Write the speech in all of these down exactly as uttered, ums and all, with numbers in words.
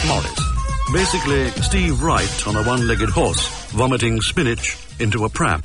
Rex Morris. Basically, Steve Wright on a one-legged horse, vomiting spinach into a pram.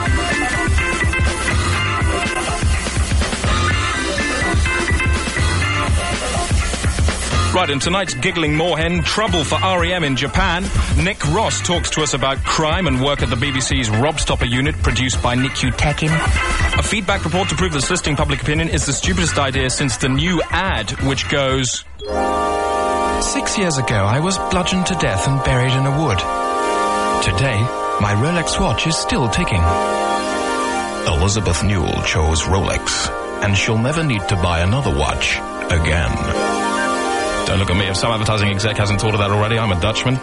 Right, and tonight's Giggling Moorhen, trouble for R E M in Japan. Nick Ross talks to us about crime and work at the B B C's Rob Stopper unit, produced by Nick Utekin. A feedback report to prove that soliciting public opinion is the stupidest idea since the new ad, which goes... Six years ago, I was bludgeoned to death and buried in a wood. Today, my Rolex watch is still ticking. Elizabeth Newell chose Rolex, and she'll never need to buy another watch again. Don't look at me. If some advertising exec hasn't thought of that already, I'm a Dutchman.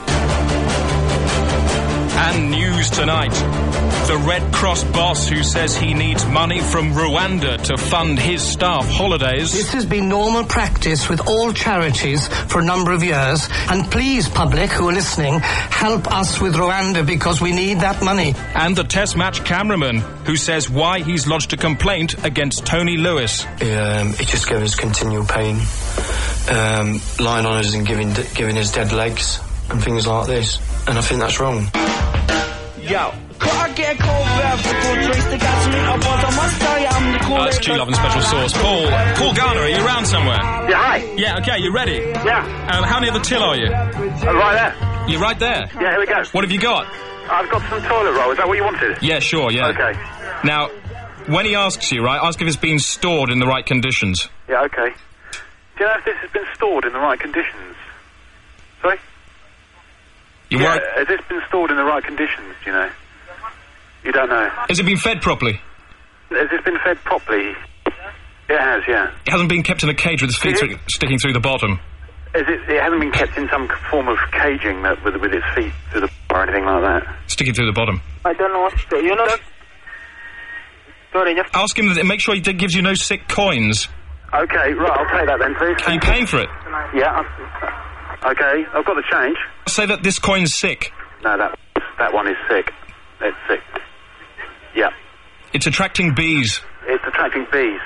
And news tonight. The Red Cross boss who says he needs money from Rwanda to fund his staff holidays. This has been normal practice with all charities for a number of years. And please, public who are listening, help us with Rwanda because we need that money. And the test match cameraman who says why he's lodged a complaint against Tony Lewis. Um, it just gave us continual pain. Um, lying on us and giving giving us dead legs and things like this, and I think that's wrong. Yo, could I get a cold beverage or drink to get some I want? I must tell you I'm the coolest. That's G-Love and Special Sauce. Paul, Paul Garner, are you around somewhere? Yeah, hi. Yeah, okay, you ready? Yeah. Um, how near the till are you? Uh, right there. You're right there? Yeah, here we go. What have you got? I've got some toilet roll. Is that what you wanted? Yeah, sure, yeah. Okay. Now, when he asks you, right, ask if it's been stored in the right conditions. Yeah, okay. Do you know if this has been stored in the right conditions? Sorry? You yeah, worried? has this been stored in the right conditions, do you know? You don't know. Has it been fed properly? Has this been fed properly? It has, yeah. It hasn't been kept in a cage with its feet through, sticking through the bottom? Is it, it hasn't been kept in some form of caging that, with, with its feet through the or anything like that? Sticking through the bottom. I don't know what to do. You know... Sorry, you... Ask him, that, make sure he gives you no sick coins. Okay, right, I'll take that then, please. Are you paying for it? Yeah. Okay, I've got the change. Say that this coin's sick. No, that that one is sick. It's sick. Yeah. It's attracting bees. It's attracting bees.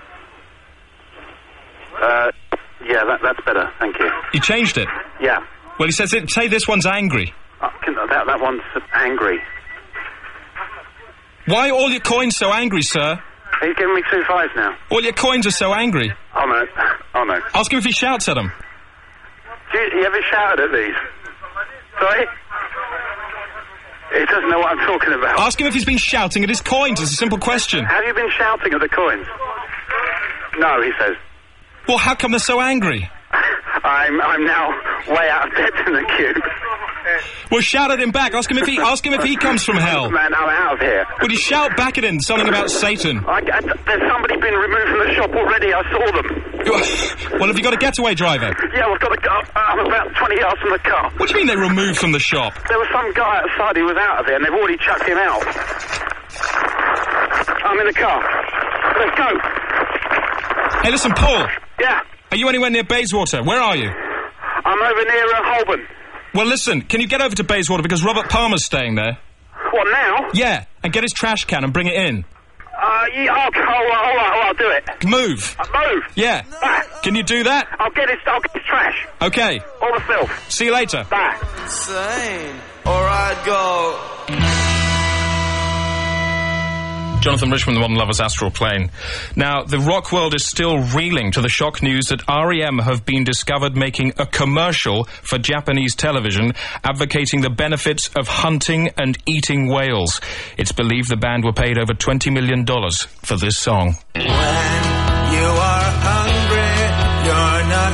Uh, yeah, that, that's better, thank you. You changed it? Yeah. Well, he says, it, say this one's angry. Uh, can, that, that one's angry. Why are all your coins so angry, sir? He's giving me two fives now. All your coins are so angry. Oh, no. Oh, no. Ask him if he shouts at them. Do you, you ever shouted at these? Sorry? He doesn't know what I'm talking about. Ask him if he's been shouting at his coins. It's a simple question. Have you been shouting at the coins? No, he says. Well, how come they're so angry? I'm I'm now way out of depth in the cube. Well, shout at him back. Ask him if he ask him if he comes from hell. Man, I'm out of here. Would you shout back at him something about Satan? I, I, there's somebody been removed from the shop already. I saw them. Well, have you got a getaway driver? Yeah, I've got a car. I'm about twenty yards from the car. What do you mean they removed from the shop? There was some guy outside who was out of here, and they've already chucked him out. I'm in the car. Let's go. Hey, listen, Paul. Yeah? Are you anywhere near Bayswater? Where are you? I'm over near uh, Holborn. Well, listen, can you get over to Bayswater because Robert Palmer's staying there? What, now? Yeah, and get his trash can and bring it in. Uh, yeah, oh, all right, all right, all right, I'll do it. Move. Uh, move? Yeah. Back. Can you do that? I'll get his, I'll get his trash. Okay. All the filth. See you later. Back. Insane, or I'd go... Jonathan Richman, The Modern Lover's Astral Plane. Now, the rock world is still reeling to the shock news that R E M have been discovered making a commercial for Japanese television advocating the benefits of hunting and eating whales. It's believed the band were paid over twenty million dollars for this song. When you are hungry, you're not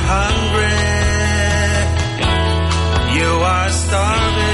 hungry. You are starving.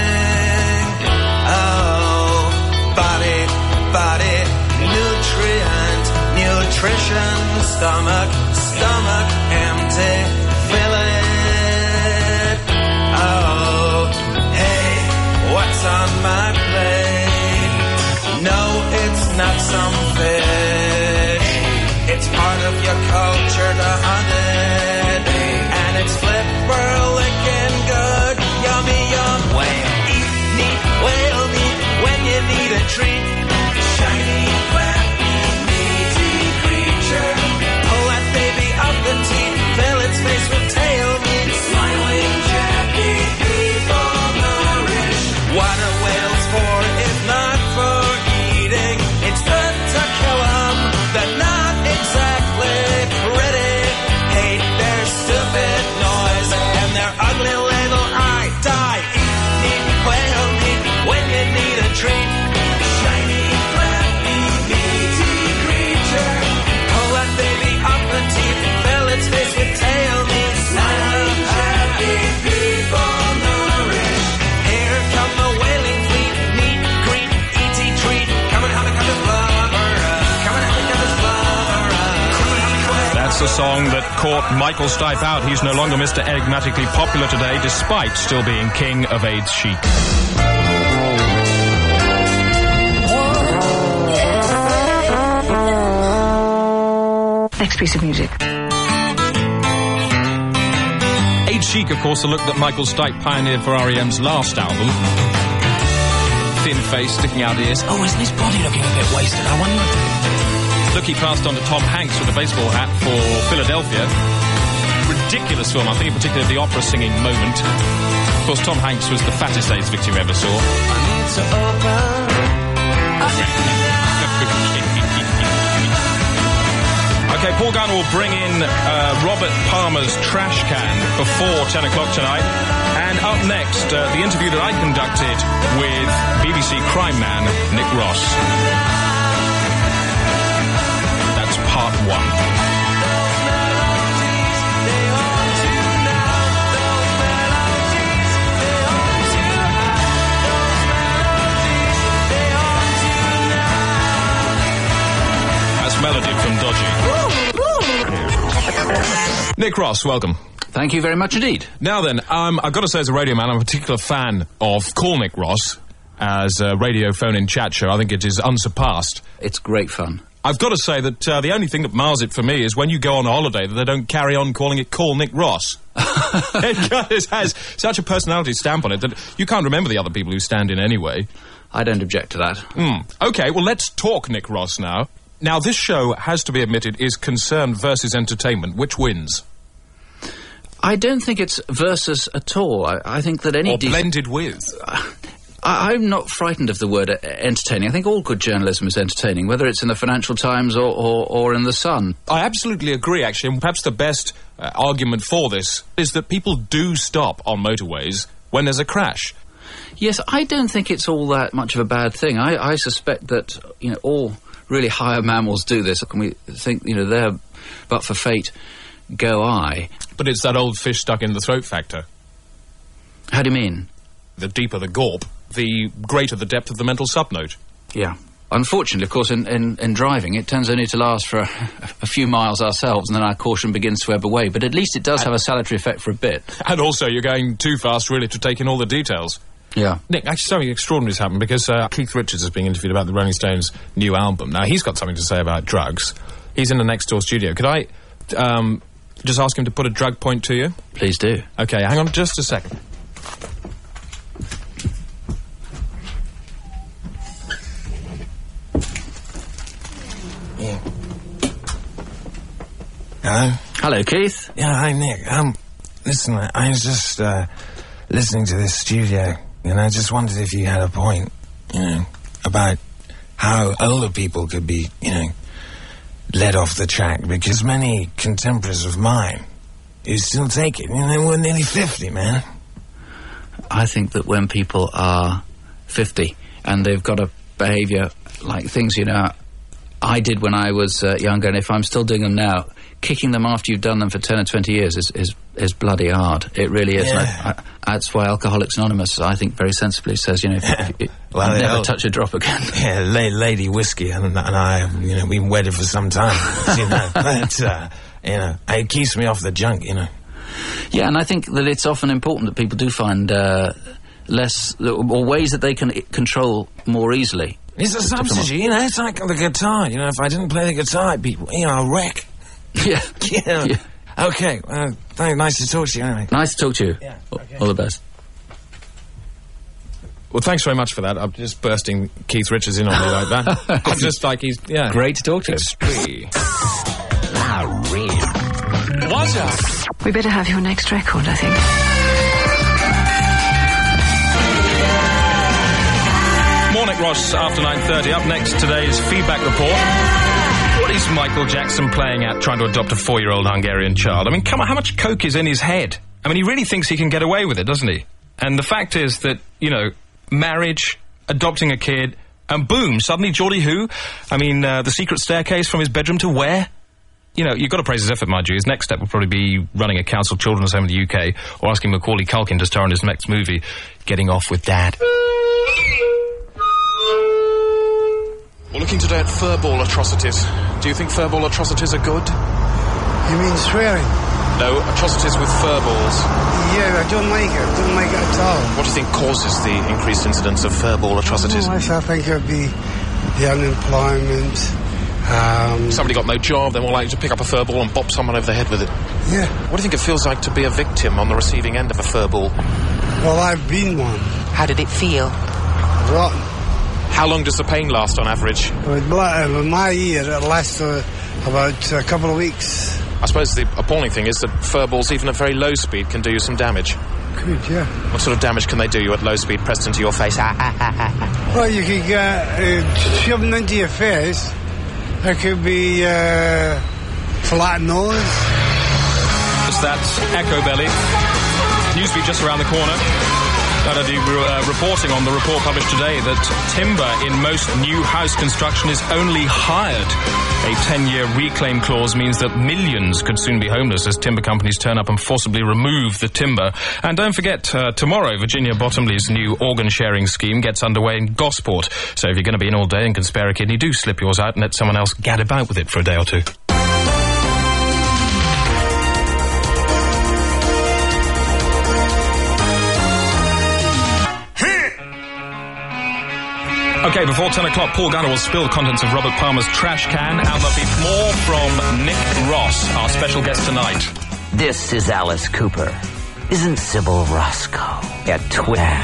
Body, nutrient, nutrition, stomach, stomach, empty, fill it. Oh, hey, what's on my plate? No, it's not some fish. It's part of your culture to hunt it. And it's flipper licking good, yummy, yum. Whale, eat meat, whale meat, when you need a treat. Shiny, crappy, meaty creature. Pull that baby out the teeth, fill its face with tail meat. Smiling song that caught Michael Stipe out. He's no longer Mister Enigmatically Popular today, despite still being king of AIDS chic. Next piece of music. AIDS chic, of course, the look that Michael Stipe pioneered for R E M's last album. Thin face, sticking out ears. Oh, isn't his body looking a bit wasted? I wonder. Look he passed on to Tom Hanks with a baseball hat for Philadelphia. Ridiculous film. I think in particular of the opera singing moment. Of course, Tom Hanks was the fattest AIDS victim you ever saw. I need to open. Okay, Paul Gunn will bring in uh, Robert Palmer's Trash Can before ten o'clock tonight. And up next, uh, the interview that I conducted with B B C crime man Nick Ross. That's part one. That's Melody from Dodgy. Nick Ross, welcome. Thank you very much indeed. Now then, um, I've got to say as a radio man, I'm a particular fan of Call Nick Ross as a radio phone-in chat show. I think it is unsurpassed. It's great fun. I've got to say that uh, the only thing that mars it for me is when you go on a holiday that they don't carry on calling it Call Nick Ross. It has such a personality stamp on it that you can't remember the other people who stand in anyway. I don't object to that. Mm. OK, well, let's talk Nick Ross now. Now, this show, has to be admitted, is concern versus entertainment. Which wins? I don't think it's versus at all. I, I think that any... Or blended with. Uh, I, I'm not frightened of the word uh, entertaining. I think all good journalism is entertaining, whether it's in the Financial Times or, or, or in The Sun. I absolutely agree, actually, and perhaps the best uh, argument for this is that people do stop on motorways when there's a crash. Yes, I don't think it's all that much of a bad thing. I, I suspect that, you know, all really higher mammals do this. Can we think, you know, they're but for fate... go I. But it's that old fish stuck in the throat factor. How do you mean? The deeper the gawp, the greater the depth of the mental subnote. Yeah. Unfortunately, of course, in, in, in driving, it tends only to last for a, a few miles ourselves, and then our caution begins to ebb away. But at least it does and have a salutary effect for a bit. And also, you're going too fast, really, to take in all the details. Yeah. Nick, actually something extraordinary has happened, because uh, Keith Richards is being interviewed about the Rolling Stones' new album. Now, he's got something to say about drugs. He's in the next door studio. Could I... Um, just ask him to put a drug point to you? Please do. Okay, hang on just a second. Yeah. Hello? Hello, Keith. Yeah, hi, Nick. Um, listen, I, I was just, uh, listening to this studio, and I just wondered if you had a point, you know, about how older people could be, you know, led off the track, because many contemporaries of mine who still take it, you know, we're nearly fifty, man. I think that when people are fifty and they've got a behaviour like things, you know, I did when I was uh, younger, and if I'm still doing them now, kicking them after you've done them for ten or twenty years is, is, is bloody hard. It really is. Yeah. I, I, that's why Alcoholics Anonymous, I think, very sensibly says, you know, if, if, if, well, never I'll, touch a drop again. Yeah, la- Lady Whiskey and, and I, you know, we've been wedded for some time, you know, but, uh, you know, it keeps me off the junk, you know. Yeah, and I think that it's often important that people do find uh, less, or ways that they can I- control more easily. It's a substitute, you know, it's like the guitar, you know, if I didn't play the guitar, people, you know, I'll wreck. Yeah. You know. Yeah. Okay, uh, thank, nice to talk to you anyway. Nice to talk to you. Yeah, okay. All the best. Well, thanks very much for that. I'm just bursting Keith Richards in on me like that. I'm just like he's, yeah. Great to talk to you. What's up? We better have your next record, I think. Morning, Ross, after nine thirty. Up next, today's feedback report. What is Michael Jackson playing at trying to adopt a four-year-old Hungarian child? I mean, come on, how much coke is in his head? I mean, he really thinks he can get away with it, doesn't he? And the fact is that, you know, marriage, adopting a kid, and boom, suddenly Geordie Who? I mean, uh, the secret staircase from his bedroom to where? You know, you've got to praise his effort, mind you. His next step will probably be running a council children's home in the U K, or asking Macaulay Culkin to star in his next movie, Getting Off with Dad. We're looking today at furball atrocities. Do you think furball atrocities are good? You mean swearing? No, atrocities with fur balls. Yeah, I don't like it. I don't like it at all. What do you think causes the increased incidence of fur ball atrocities? Oh, I think it would be the unemployment. Um, Somebody got no job, they're more likely to pick up a fur ball and bop someone over the head with it. Yeah. What do you think it feels like to be a victim on the receiving end of a fur ball? Well, I've been one. How did it feel? Rotten. How long does the pain last on average? Well, in my ear, it lasts uh, about a couple of weeks. I suppose the appalling thing is that fur balls, even at very low speed, can do you some damage. Could, yeah. What sort of damage can they do you at low speed, pressed into your face? Well, you could get uh, shoved into your face. There could be uh, flat nose. That's Echo Belly. Newsbeat just around the corner. That'll be uh, reporting on the report published today that timber in most new house construction is only hired. A ten-year reclaim clause means that millions could soon be homeless as timber companies turn up and forcibly remove the timber. And don't forget, uh, tomorrow, Virginia Bottomley's new organ-sharing scheme gets underway in Gosport. So if you're going to be in all day and can spare a kidney, do slip yours out and let someone else gad about with it for a day or two. OK, before ten o'clock, Paul Gunner will spill the contents of Robert Palmer's trash can, and there'll be more from Nick Ross, our special guest tonight. This is Alice Cooper. Isn't Sybil Roscoe a twin?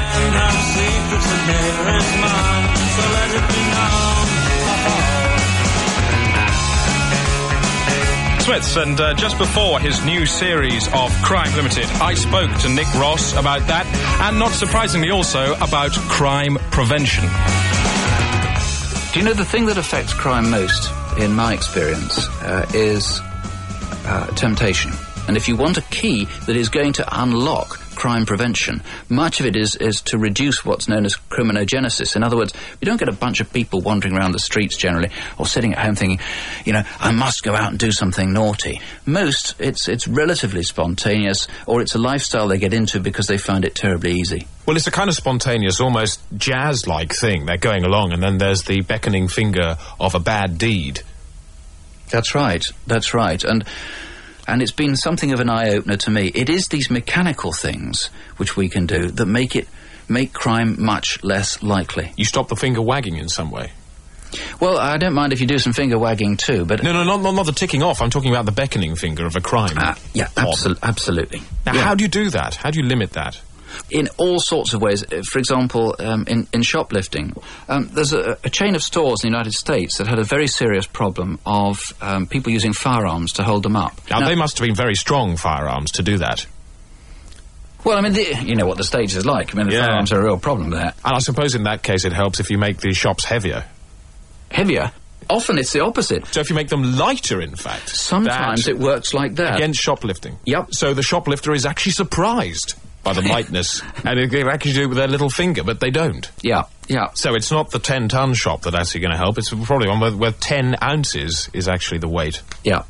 Smiths, and uh, just before his new series of Crime Limited, I spoke to Nick Ross about that, and not surprisingly also about crime prevention. Do you know the thing that affects crime most, in my experience, uh, is uh, temptation. And if you want a key that is going to unlock crime prevention, much of it is, is to reduce what's known as criminogenesis. In other words, you don't get a bunch of people wandering around the streets generally, or sitting at home thinking, you know, I must go out and do something naughty. Most, it's it's relatively spontaneous, or it's a lifestyle they get into because they find it terribly easy. Well, it's a kind of spontaneous, almost jazz-like thing. They're going along, and then there's the beckoning finger of a bad deed. That's right, that's right. And... And it's been something of an eye-opener to me. It is these mechanical things which we can do that make it make crime much less likely. You stop the finger wagging in some way? Well, I don't mind if you do some finger wagging too, but... No, no, not, not, not the ticking off. I'm talking about the beckoning finger of a crime. Uh, yeah, abso- absolutely. Now, yeah. How do you do that? How do you limit that? In all sorts of ways. For example, um, in, in shoplifting, um, there's a, a chain of stores in the United States that had a very serious problem of um, people using firearms to hold them up. Now, now, they must have been very strong firearms to do that. Well, I mean, the, you know what the stage is like. I mean, the yeah. firearms are a real problem there. And I suppose in that case it helps if you make the shops heavier. Heavier? Often it's the opposite. So if you make them lighter, in fact. Sometimes it works like that. Against shoplifting. Yep. So the shoplifter is actually surprised by the lightness, and they can actually do it with their little finger, but they don't. Yeah, yeah. So it's not the ten-ton shop that's actually going to help. It's probably one where, where ten ounces is actually the weight. Yeah.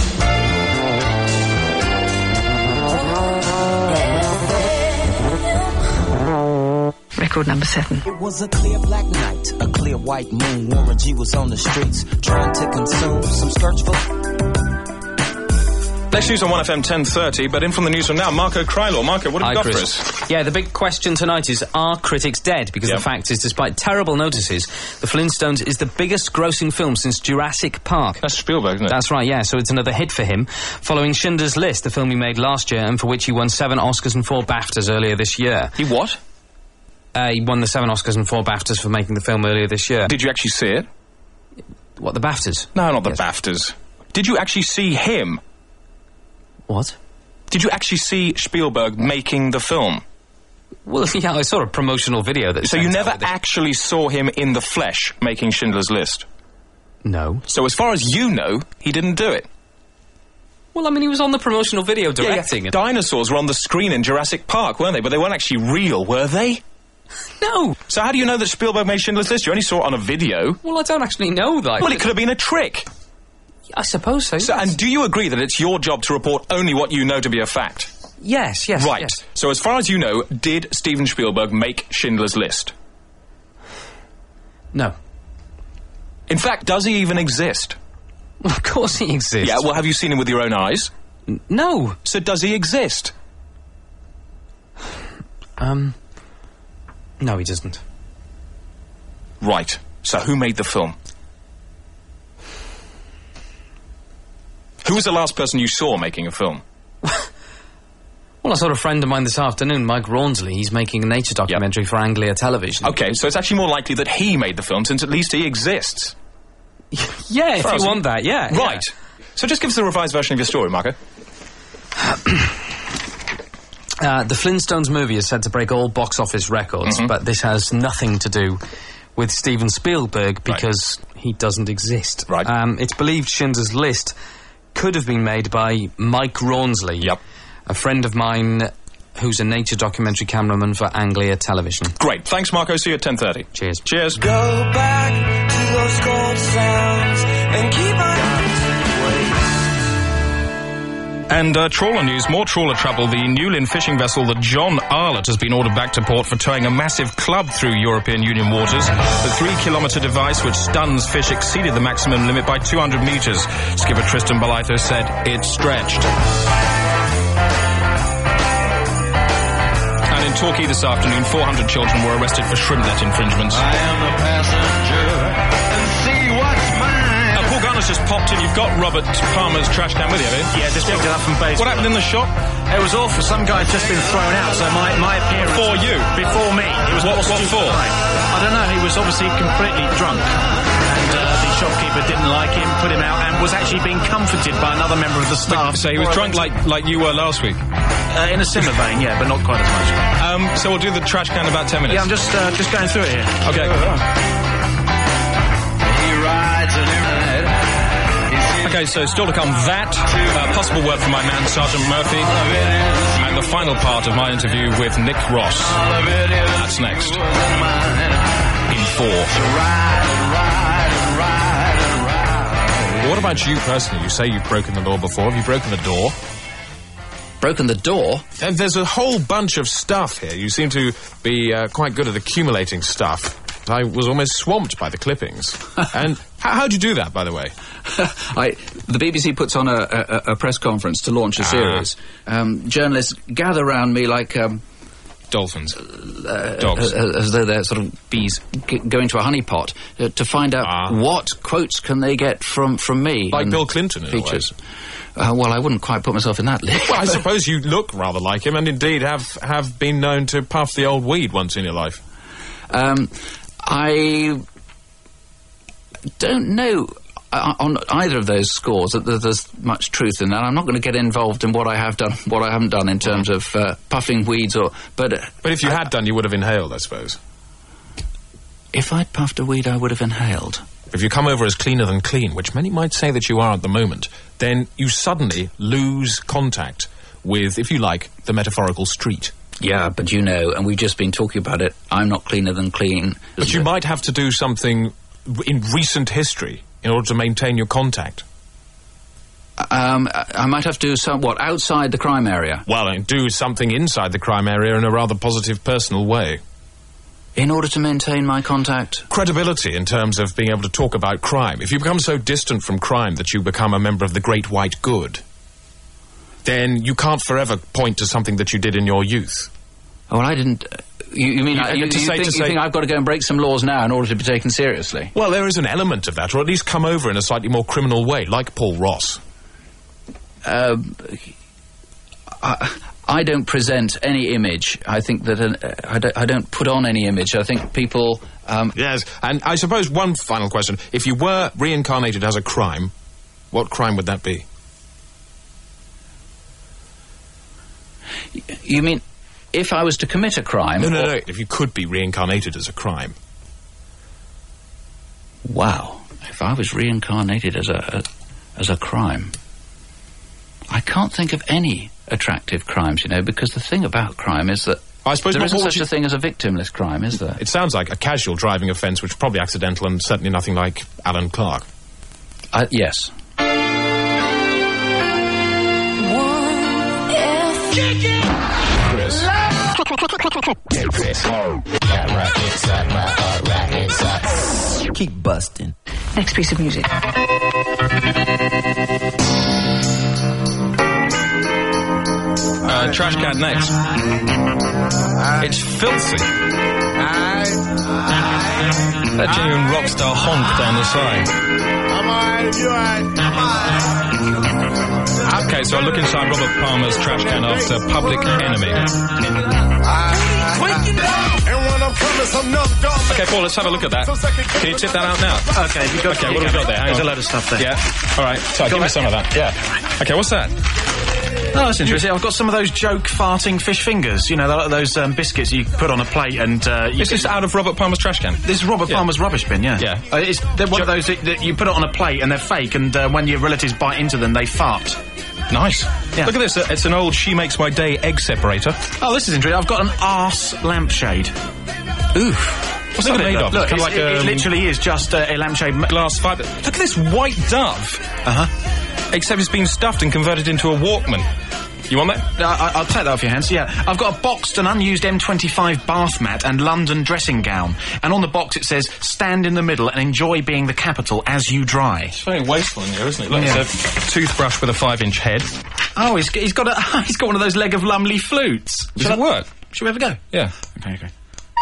Record number seven. It was a clear black night, a clear white moon. Warren G was on the streets, trying to consume some skirts for... Next news on one F M ten thirty, but in from the newsroom now, Marco Krylor. Marco, what have you got Chris. for us? Yeah, the big question tonight is, are critics dead? Because yep. the fact is, despite terrible notices, The Flintstones is the biggest grossing film since Jurassic Park. That's Spielberg, isn't it? That's right, yeah, so it's another hit for him. Following Schindler's List, the film he made last year, and for which he won seven Oscars and four BAFTAs earlier this year. He what? Uh, he won the seven Oscars and four BAFTAs for making the film earlier this year. Did you actually see it? What, the BAFTAs? No, not the yes. BAFTAs. Did you actually see him? What? Did you actually see Spielberg making the film? Well, yeah, I saw a promotional video that... So you never actually saw him in the flesh making Schindler's List? No. So as far as you know, he didn't do it? Well, I mean, he was on the promotional video directing yeah, yeah. it. Dinosaurs were on the screen in Jurassic Park, weren't they? But they weren't actually real, were they? No. So how do you know that Spielberg made Schindler's List? You only saw it on a video. Well, I don't actually know that. Well, it could have been a trick. I suppose so, so yes. And do you agree that it's your job to report only what you know to be a fact? Yes, yes, Right. Yes. So as far as you know, did Steven Spielberg make Schindler's List? No. In fact, does he even exist? Of course he exists. Yeah, well, have you seen him with your own eyes? N- no. So does he exist? Um... No, he doesn't. Right. So who made the film? Who was the last person you saw making a film? Well, I saw a friend of mine this afternoon, Mike Rawnsley. He's making a nature documentary yep. for Anglia Television. Okay, so it's actually more likely that he made the film, since at least he exists. Yeah, if you want that, yeah. Right. Yeah. So just give us a revised version of your story, Marco. uh, the Flintstones movie is said to break all box office records, mm-hmm. but this has nothing to do with Steven Spielberg because right. he doesn't exist. Right. Um, it's believed Schindler's List could have been made by Mike Rawnsley. Yep. A friend of mine who's a nature documentary cameraman for Anglia Television. Great. Thanks, Marco. See you at ten thirty. Cheers. Cheers. Go back to those cold sounds and keep on... And uh, trawler news, more trawler trouble. The Newlyn fishing vessel, the John Arlott, has been ordered back to port for towing a massive club through European Union waters. The three-kilometre device, which stuns fish, exceeded the maximum limit by two hundred metres. Skipper Tristan Bolitho said it's stretched. And in Torquay this afternoon, four hundred children were arrested for shrimp net infringements. I am the passenger and see what's mine. Paul Garner's just popped in. You've got Robert Palmer's trash can with you, have you? Yeah, just picked it up from base. What happened in the shop? It was awful. Some guy's just been thrown out, so my, my appearance... For you? Before me. It was what, what for? I don't know. He was obviously completely drunk. And uh, the shopkeeper didn't like him, put him out, and was actually being comforted by another member of the staff. So he was drunk like, like you were last week? Uh, in a similar vein, yeah, but not quite as much. Um, so we'll do the trash can in about ten minutes. Yeah, I'm just, uh, just going through it here. Okay. He rides and he rides. Okay, so still to come that, uh, possible work from my man Sergeant Murphy, and the final part of my interview with Nick Ross. That's next. In four. What about you personally? You say you've broken the law before. Have you broken the door? Broken the door? And there's a whole bunch of stuff here. You seem to be uh, quite good at accumulating stuff. I was almost swamped by the clippings. And how, how'd you do that, by the way? I, the B B C puts on a, a, a press conference to launch a ah. series. Um, journalists gather around me like... Um, Dolphins. Uh, Dogs. As, as though they're sort of bees g- go into a honeypot uh, to find out ah. what quotes can they get from, from me. Like Bill Clinton, in features. a way. Uh, well, I wouldn't quite put myself in that list. Well, I suppose you look rather like him, and indeed have, have been known to puff the old weed once in your life. Um... I don't know uh, on either of those scores that there's much truth in that. I'm not going to get involved in what I have done, what I haven't done in terms of uh, puffing weeds or... But uh, but if you I, had done, you would have inhaled, I suppose. If I'd puffed a weed, I would have inhaled. If you come over as cleaner than clean, which many might say that you are at the moment, then you suddenly lose contact with, if you like, the metaphorical street. Yeah, but you know, and we've just been talking about it, I'm not cleaner than clean. But you it? might have to do something in recent history in order to maintain your contact. Um, I might have to do some, what, outside the crime area? Well, and do something inside the crime area in a rather positive, personal way. In order to maintain my contact? Credibility in terms of being able to talk about crime. If you become so distant from crime that you become a member of the great white good, then you can't forever point to something that you did in your youth. Oh, well, I didn't... Uh, you, you mean... You, I, you, to you, say, think, to you say, think I've got to go and break some laws now in order to be taken seriously? Well, there is an element of that, or at least come over in a slightly more criminal way, like Paul Ross. Uh, I, I don't present any image. I think that... Uh, I, don't, I don't put on any image. I think people... Um, yes, and I suppose one final question. If you were reincarnated as a crime, what crime would that be? You mean, if I was to commit a crime... No, no, no, if you could be reincarnated as a crime. Wow. If I was reincarnated as a, a as a crime... I can't think of any attractive crimes, you know, because the thing about crime is that... I suppose there what, isn't what such you... a thing as a victimless crime, is there? It sounds like a casual driving offence, which is probably accidental and certainly nothing like Alan Clark. Uh, yes. Keep busting. Next piece of music. Uh, trash can next. It's filthy. That genuine rock star honk down the side. Okay, so I look inside Robert Palmer's trash can after Public Enemy. Okay, Paul, let's have a look at that. Can you tip that out now? Okay, you got, okay, what have we got there? There's a load of stuff there. Yeah. All right. So give me some of that. Yeah. Okay, what's that? Oh, that's interesting. I've got some of those joke farting fish fingers. You know, th- those um, biscuits you put on a plate and... Uh, you is this out of Robert Palmer's trash can? This is Robert yeah. Palmer's rubbish bin, yeah. Yeah. Uh, it's, they're one jo- of those that, that you put it on a plate and they're fake, and uh, when your relatives bite into them, they fart. Nice. Yeah. Look at this. Uh, it's an old She Makes My Day egg separator. Oh, this is interesting. I've got an arse lampshade. Oof. What's Look that made it, of? Look, Kind it's, of like it, um, it literally is just uh, a lampshade... Ma- glass fibre. Look at this white dove. Uh-huh. Except it's been stuffed and converted into a Walkman. You want that? Uh, I, I'll take that off your hands, yeah. I've got a boxed and unused M twenty-five bath mat and London dressing gown. And on the box it says, stand in the middle and enjoy being the capital as you dry. It's very wasteful in here, isn't it? Look, yeah. It's a toothbrush with a five-inch head. Oh, he's, he's got a, he's got one of those Leg of Lumley flutes. Does that work? Should we have a go? Yeah. Okay, okay.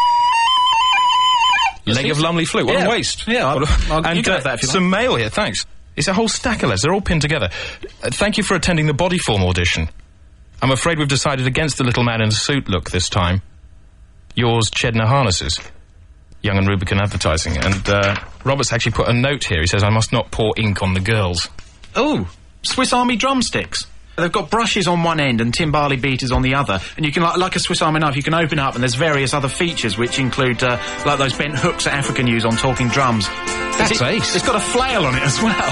Leg of Lumley flute. What yeah. a waste. Yeah, I'll, I'll, and you can uh, have that if you some like. mail here, thanks. It's a whole stack of letters. They're all pinned together. Uh, thank you for attending the Bodyform audition. I'm afraid we've decided against the little man in a suit look this time. Yours, Chedner Harnesses. Young and Rubicon Advertising. And, uh, Robert's actually put a note here. He says, I must not pour ink on the girls. Oh, Swiss Army drumsticks. They've got brushes on one end and Timberley beaters on the other. And you can, like, like a Swiss Army knife, you can open up and there's various other features which include, uh, like those bent hooks that African use on talking drums. That's it, ace. It's got a flail on it as well.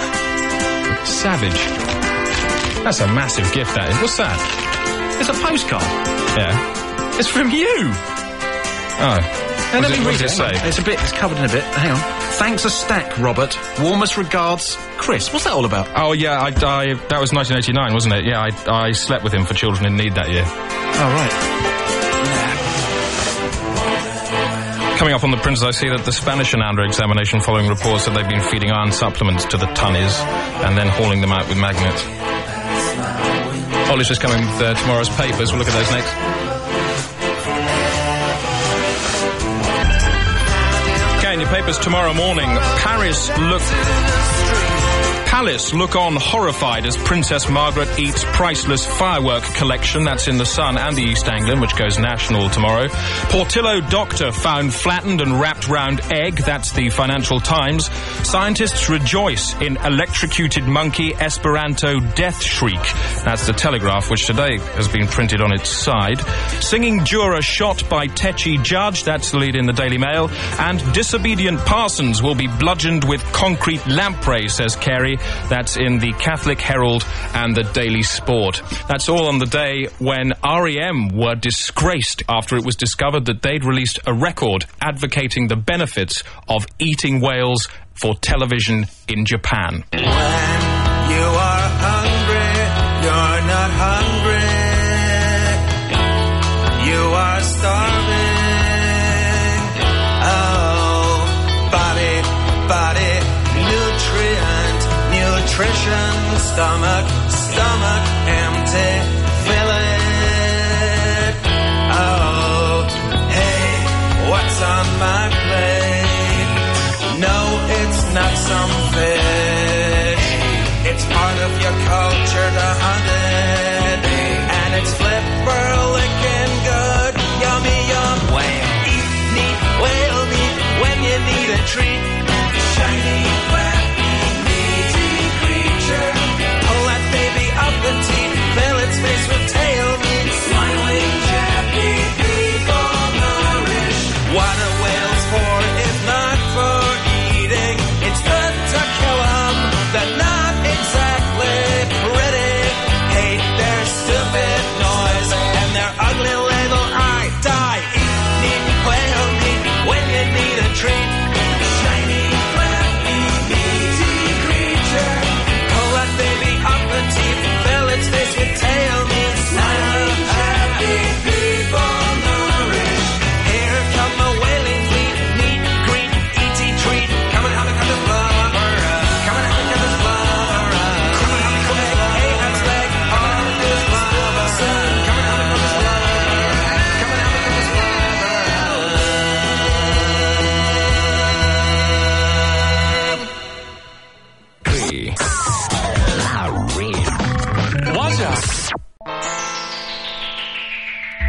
Savage. That's a massive gift, that is. What's that? It's a postcard. Yeah. It's from you. Oh. Now, let it, me read it. it. Say? It's a bit, it's covered in a bit. Hang on. Thanks a stack, Robert. Warmest regards, Chris. What's that all about? Oh, yeah, I, I, that was nineteen eighty-nine, wasn't it? Yeah, I, I slept with him for Children in Need that year. Oh, right. Coming up on the printers, I see that the Spanish are under examination following reports that they've been feeding iron supplements to the tunnies and then hauling them out with magnets. Ollie's just coming with uh, tomorrow's papers. We'll look at those next. Okay, in your papers tomorrow morning, Paris look... Palace look on horrified as Princess Margaret eats priceless firework collection. That's in The Sun and the East Anglian, which goes national tomorrow. Portillo doctor found flattened and wrapped round egg. That's the Financial Times. Scientists rejoice in electrocuted monkey Esperanto death shriek. That's the Telegraph, which today has been printed on its side. Singing juror shot by Techi judge. That's the lead in the Daily Mail. And disobedient Parsons will be bludgeoned with concrete lamprey, says Carey. That's in the Catholic Herald and the Daily Sport. That's all on the day when R E M were disgraced after it was discovered that they'd released a record advocating the benefits of eating whales for television in Japan. When you are hungry, you're not hungry. You are starving. Oh, body, body, nutrient. Nutrition, stomach, stomach, empty, fill it. Oh, hey, what's on my plate? No, it's not some fish. It's part of your culture to hunt it. And it's flipper licking good, yummy yum. Whale, eat neat, whale meat when you need a treat. Shiny, wet, pull that baby up the teeth.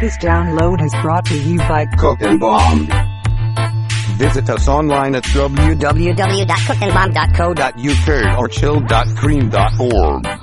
This download is brought to you by Cook and Bomb. Visit us online at w w w dot cook and bomb dot co dot u k or chill dot cream dot org.